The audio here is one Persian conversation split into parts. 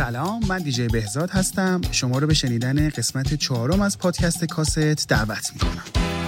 سلام، من دیجی بهزاد هستم. شما رو به شنیدن قسمت 4 از پادکست کاست دعوت میکنم.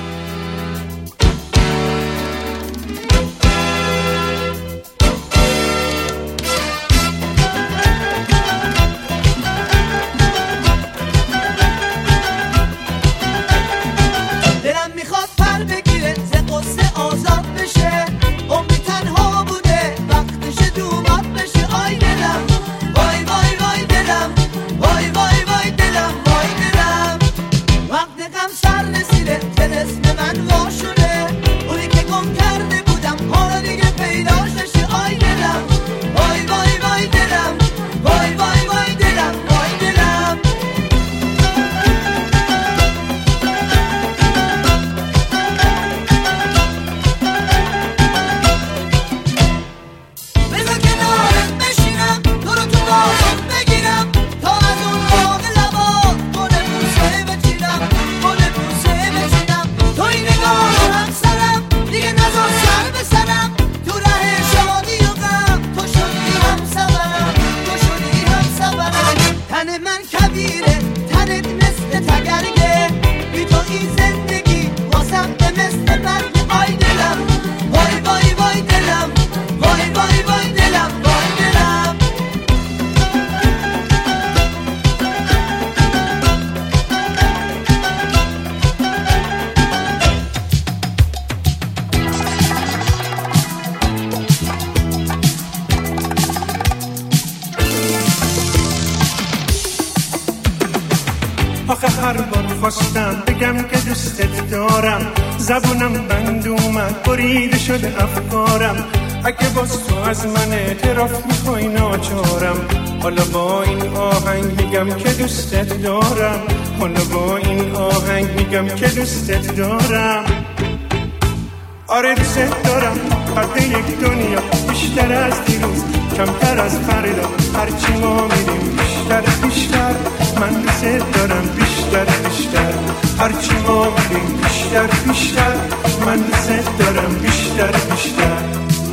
هر بار خواستم بگم که دوستت دارم، زبونم بند اومد بریده شده افکارم. اگه باز تو از من اعتراف میخوای ناچارم، حالا با این آهنگ میگم که دوستت دارم، حالا با این آهنگ میگم که دوستت دارم. آره دوستت دارم، فرد یک دنیا، بیشتر از دیروز، کمتر از فردا. هرچی ما میریم بیشتر بیشتر، من دوستت دارم بیشتر بیشتر. هرچی ما میریم بیشتر بیشتر، من دوستت دارم بیشتر بیشتر.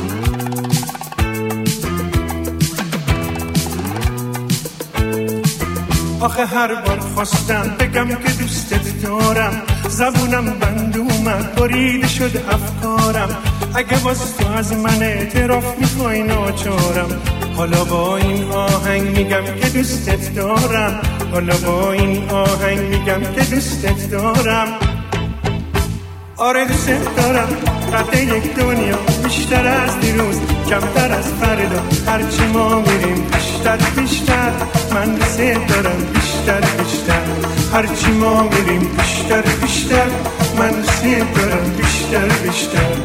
آخه هر بار خواستم بگم که دوستت دارم، زبونم بند اومد بریده شده افکارم. اگه باز تو از من اعتراف میخوای ناچارم، حالا با این آهنگ میگم که دوستت دارم، حالا با این آهنگ میگم که دوستت دارم. آره دوستت دارم، قد یک دنیا، بیشتر از دیروز، کمتر از فردا. هرچی ما میریم بیشتر بیشتر، من دوستت دارم بیشتر بیشتر. هرچی ما میریم بیشتر بیشتر، من دوستت دارم بیشتر بیشتر.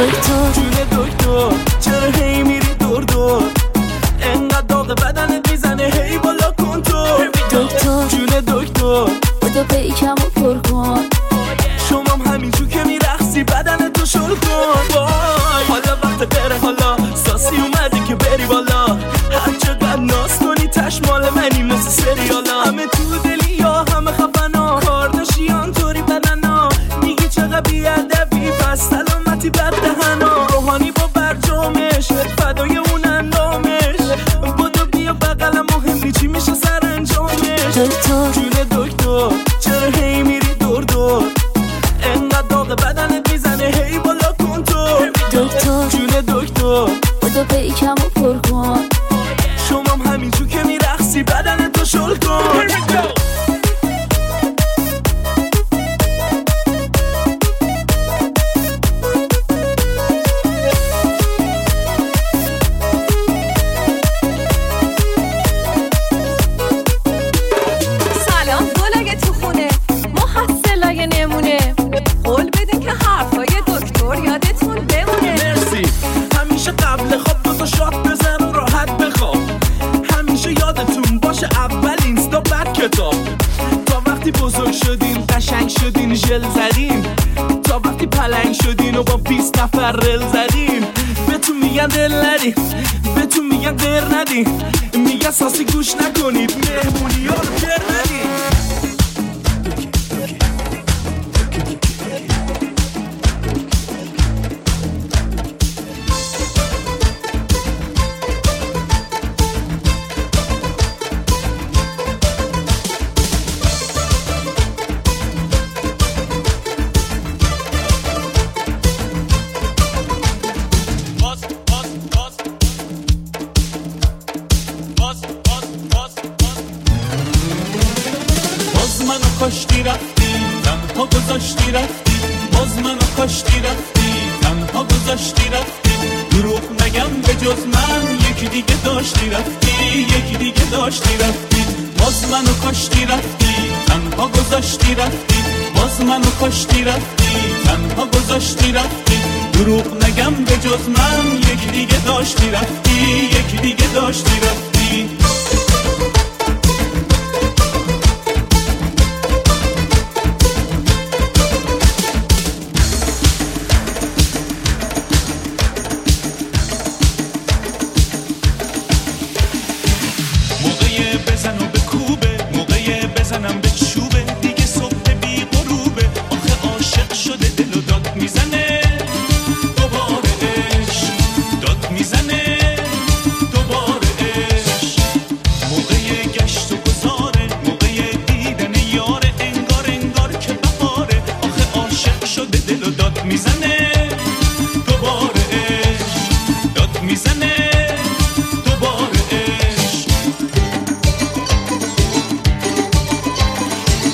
دکتر جون دکتر چرا هی میری دور دور انقدر داغ بدنت میزنه هی بالا کن تو دکتر جون دکتر بودو پیکمو پر کن شمام همینجور که میرقصی بدنتو شل کن حالا وقت بره حالا ساسی اومدی که بری بالا هر چقدر ناز کنی تشمال منی مثل سریالا همه تو دلی یا همه خفنا کارداشیان طوری بدنا میگی چقدر بیادبی پس سلامتی بد دهنا روحانی با برجامش فدای اون اندامش بودو بیا بقلم مهمی چی میشه سر انجامش دکتر جون دکتر چرا هی میری دور دور انقدر داغ بدنت میزنه هی بالا کن تو دکتر جون دکتر بودو پیکمو پر کن شمام همینجور که میرقصی بدنتو شل کن تا وقتی بزرگ شدین قشنگ شدین ژل زدین تا وقتی پلنگ شدین و با 20 نفر رل زدین بهتون میگن دل ندین بهتون میگن در ندین میگن ساسی گوش نکنید مهمونی ها رو در ندین کاشتی رفتی تنها گذاشتی رفتی باز منو کاشتی رفتی تنها گذاشتی رفتی دروغ نگم به جز من یکی دیگه داشتی رفتی یکی دیگه داشتی رفتی باز منو کاشتی رفتی تنها گذاشتی رفتی باز منو کاشتی رفتی تنها گذاشتی رفتی دروغ نگم به جز من یکی دیگه داشتی رفتی یکی دیگه داشتی رفتی بزنم به چوبه دیگه صبح بی غروبه آخه عاشق شده دل و داد میزنه دوباره عشق داد میزنه دوباره عشق موقع گشت و گذاره موقع دیدن یاره انگار انگار که بهاره آخه عاشق شده دل و داد میزنه دوباره عشق داد میزنه دوباره عشق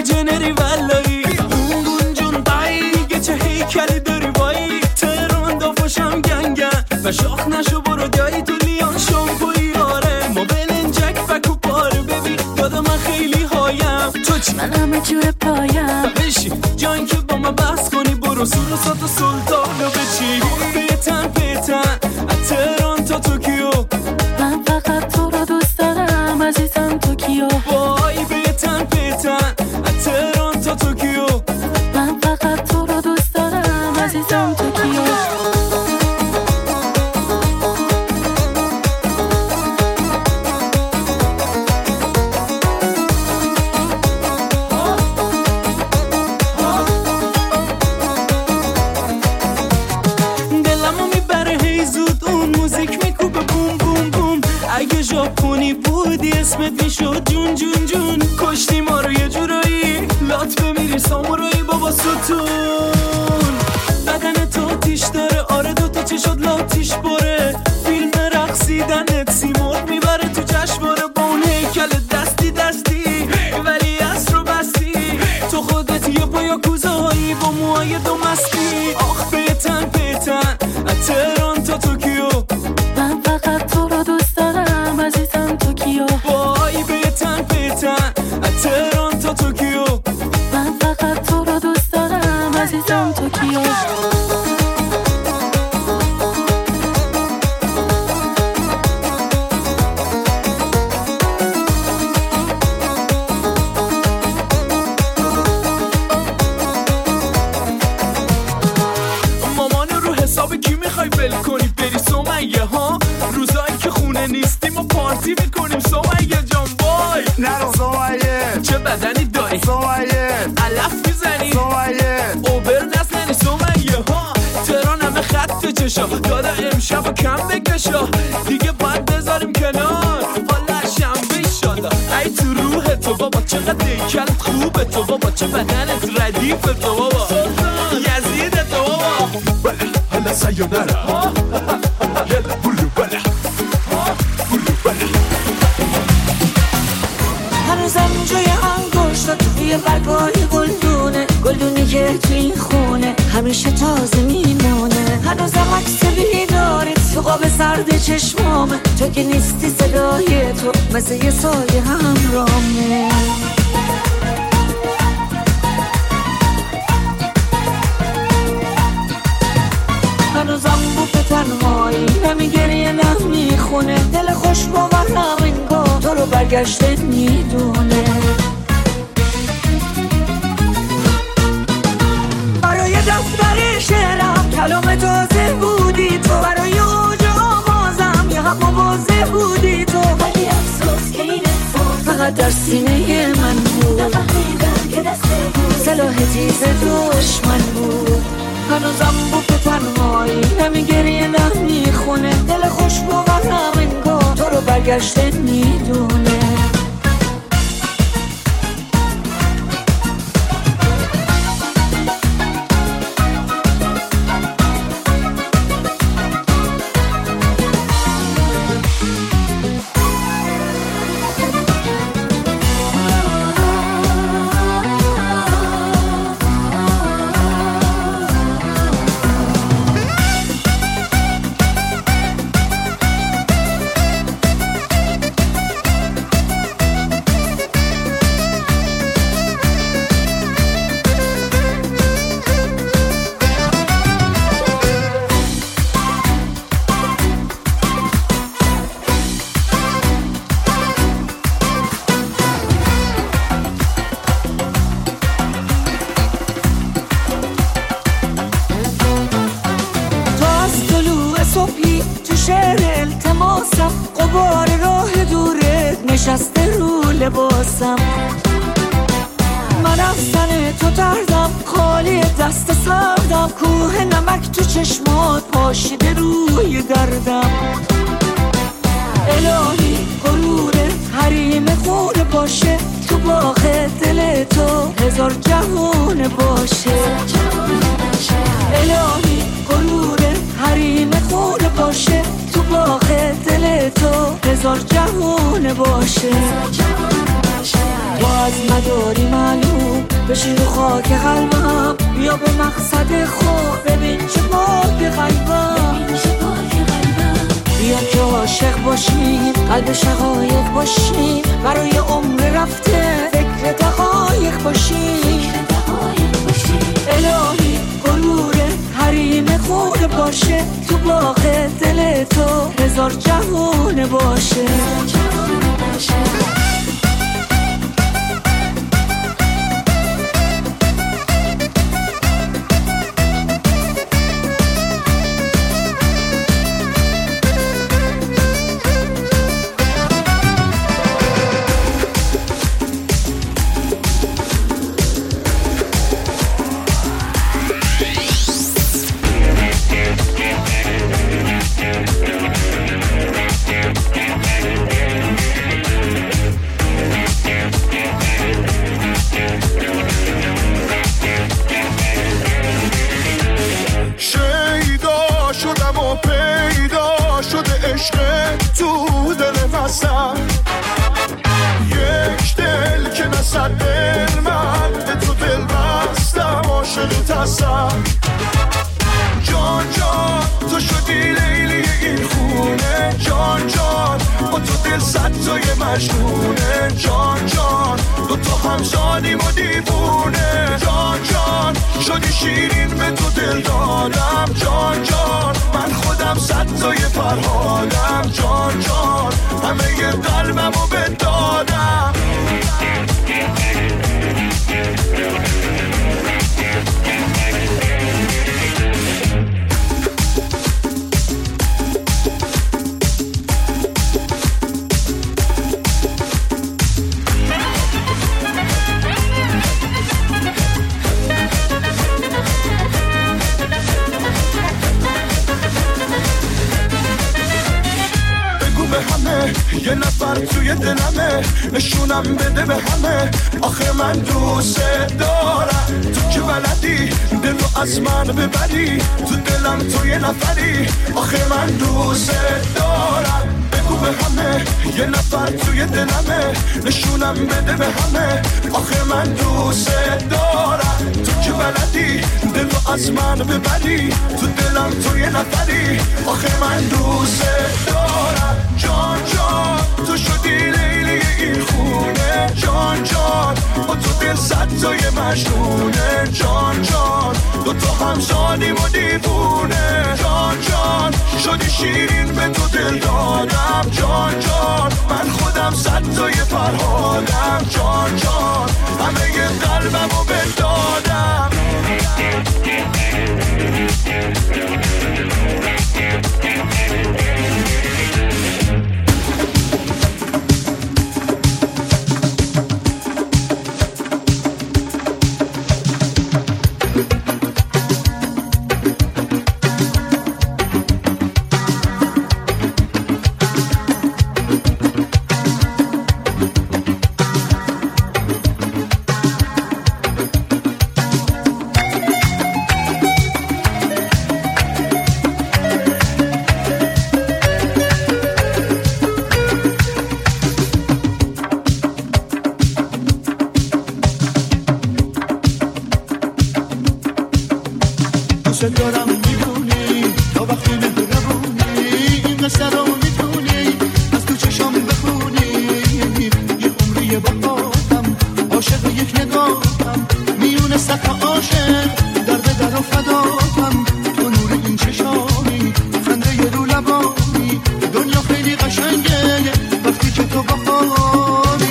جنری ولایی اون جون بایی دیگه چه هیکلی داری وایی تهران دافاشم گنگن و شاخ نشو برو دایی تو لیان شامپوی آره ما بلنجک فکو پاره ببین یادم من خیلی هایم تو چی؟ من همه جور پایم بشی جایی که با من بحث کنی برو سورسات و سلطانو بچی پیتن از تهران تا توکیو من فقط تو رو دوست دارم عزیزم توکیو وای پیتن از تهران تا توکیو من فقط تو رو دوست دارم عزیزم توکیو ژاپنی بودی اسمت میشد جون جون جون کشتی ما رو یه جورایی لات بمیری سامورایی بابا ستون بدن تو تیش داره آره دوتا چشات لاتیش باره فیلم رقصیدنت سیمرغ میبره تو جشنواره با اون هیکل دستی ولی از رو بستی تو خودت یه با یاکوزایی با موهای دو مستی آخ پیتن از تهران تا توکیو من فقط تو رو دوست دارم عزیزم توکیو وای پیتن از تهران تا توکیو من فقط تو رو دوست دارم عزیزم توکیو مامان رو حساب کی میخوای ول کنی بری سمیه ها روزایی که خونه نیستیم و پارتی میکنیم سمیه جان وای نرو سمیه چه بدنی داری سمیه علف میزنی سمیه اوبر نزنی سمیه ها تهران همه خط چشا دادا امشب و کم بکشا دیگه باید بذاریم کنار والا شنبه ایشالا ای تو روح تو بابا چقدر دیکلت خوبه تو بابا چه بدنت ردیف تو بابا یزید تو بابا بله حالا سایونارا یلا بولو بله بله هنوزم جای انگشتات توی برگای گلدونی که توی این خونه همیشه تازه میمونه هنوزم عکس بیدارت تو قاب سرد چشمامه تو که نیستی صدای تو مثل یه سایه همرامه هنوزم بوف تنهایی نمیگریه نمیخونه دل خوش باورم انگار تو رو برگشته میدونه برای دفتر شعرم کلام تازه بودی تو برای اوج آوازم یه هم موازه بودی تو ولی افسوس که این فقط در سینه من بود سلاح تیز دشمن بود هنوزم بوف تنهایی نمیگریه نمیخونه دل خوش باورم انگار تو رو برگشته میدونه نشسته رو لباسم من افسانه تو دردم خالی دست سردم کوه نمک تو چشمات پاشیده روی دردم الهی غرور حریم خونه باشه تو باغ دل تو هزار جهون باشه الهی غرور حریم خونه باشه تو باغ دل تو هزار جهون باشه تو از مداری معلوم بشی رو خاک قلبم، بیا به مقصد خود ببین چه پاک قلبم، بیا که عاشق باشیم قلب شقایق باشیم، برای عمر رفته فکر دقایق باشیم، الهی غرور حریم خود باشه، تو باغ دل تو هزار جهان باشه. جان جان تو شدی لیلی این خونه، جان جان با تو دل صد تای مجنونه، جان جان دو تا همزانیم و دیوونه، جان جان شدی شیرین به تو دل دادم، جان جان من خودم صد تای فرهادم، جان جان همه ی قلبمو بدادم. یه نفر توی دلمه، نشونم بده به همه، آخه من دوست دارم، تو که بلدی دل رو از من ببری، تو دلم تو یه نفری، آخه من دوست دارم. بگو به همه یه نفر توی دلمه، نشونم بده به همه، آخه من دوست دارم، تو که بلدی دل رو از من ببری، تو دلم تو یه نفری، آخه من دوست دارم. جان جان تو شدی لیلی این خونه، جان جان با تو دل صد تای مجنونه، جان جان دو تا همزانیم و دیوونه، جان جان شدی شیرین به تو دل دادم، جان جان من خودم صد تای فرهادم، جان جان همه ی قلبمو بدادم. دارم میدونی تا وقتی مهربونی، این قصه رو میتونی از تو چشام بخونی، یه عمری با خودم عاشق یک نگاهم، میونه صف عاشق در به در و فداهم، تو نور این چشامی خنده ی رو لبانی، دنیا خیلی قشنگه وقتی که تو با خواهی.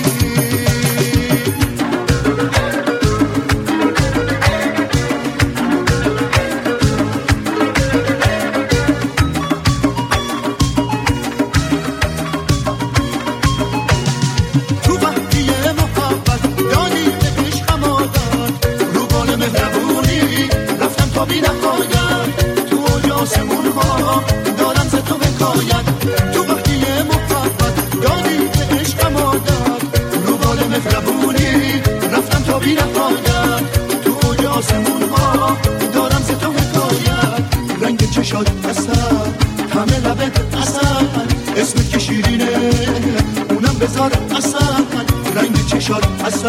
اسمت که شیرینه اونم بذار اصلا، رنگ چشات اصلا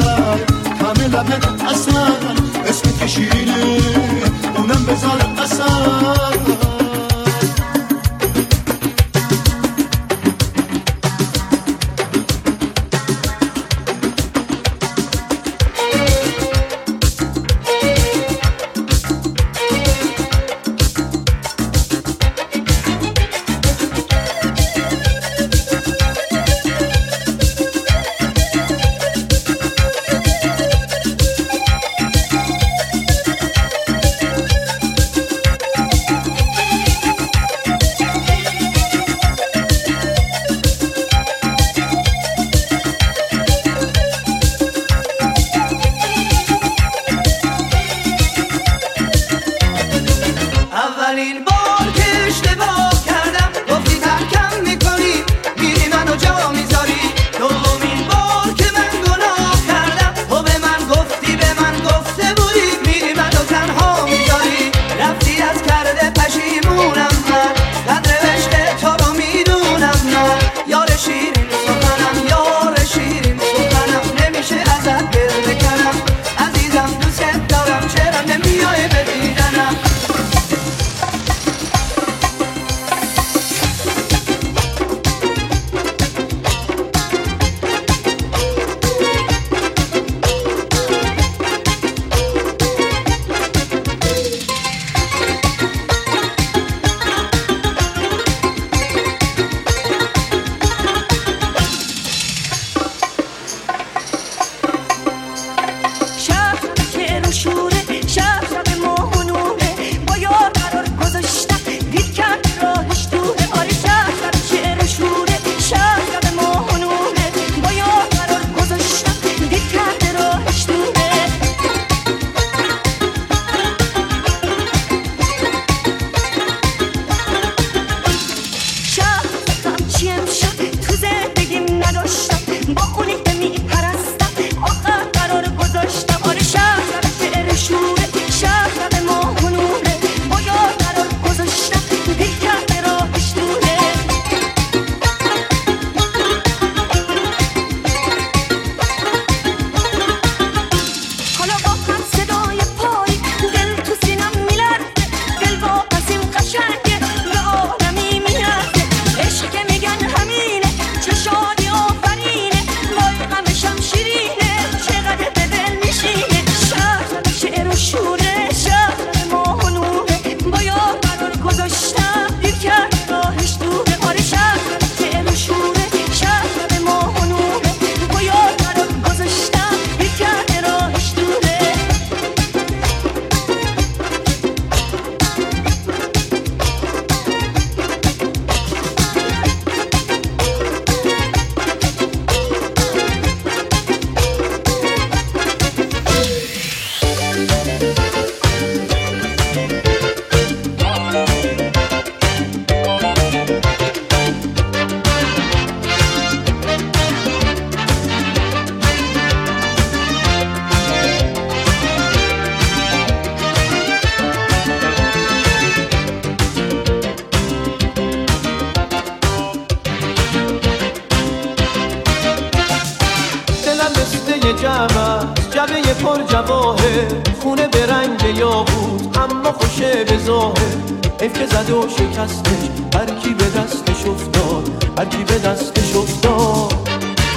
جمع جبه پر جواهر خونه به رنگ یاقوت اما خوشه به ظاهر افک زد و شکستش هر کی به دستش افتاد هر کی به دستش افتاد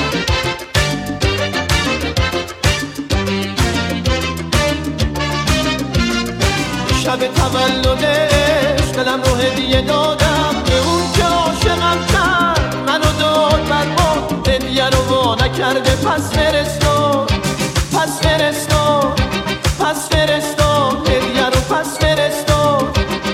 شب تولدش دلم رو هدیه دادم به اون که عاشقم کرد منو داد بر ما هدیه رو وا نکرده پس فرستاد پس فرستاد پس فرستاد هدیه رو پس فرستاد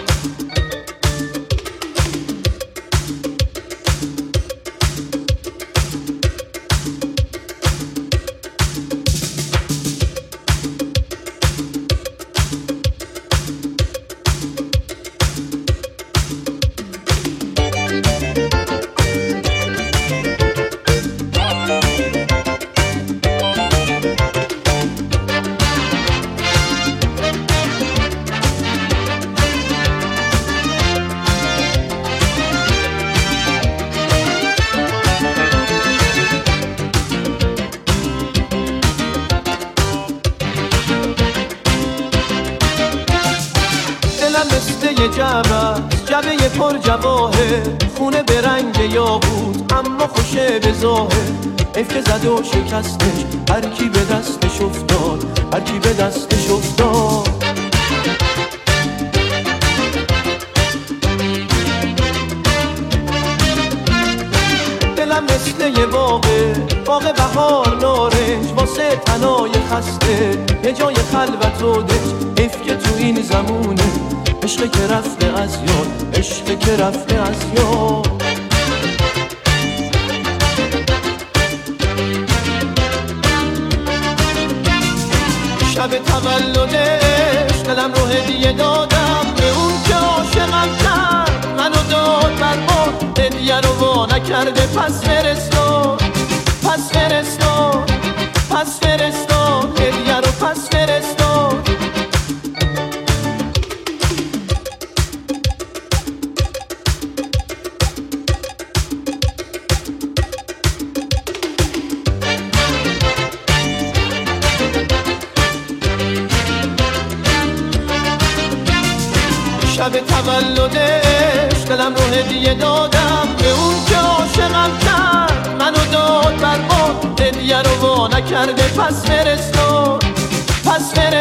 جبه پر جواهر خونه به رنگ یاقوت اما خوشه به ظاهر افک زد و شکستش هر کی به دستش افتاد هر کی به دستش افتاد دلم مثل یه باغ بهار نارنج واسه تنای خسته یه جای خلوت و دج افک تو این زمونه عشق که رفته از یاد عشق که رفته از یاد شب تولدش دلم رو هدیه دادم به اون که عاشقم کرد منو داد بر ما هدیه رو وا نکرده پس فرستاد پس فرستاد پس فرستاد هدیه رو پس فرستاد شب تولدش دلم رو هدیه دادم به اون که عاشقم کرد منو داد بر ما هدیه رو وا نکرده پس فرستاد پس فرستاد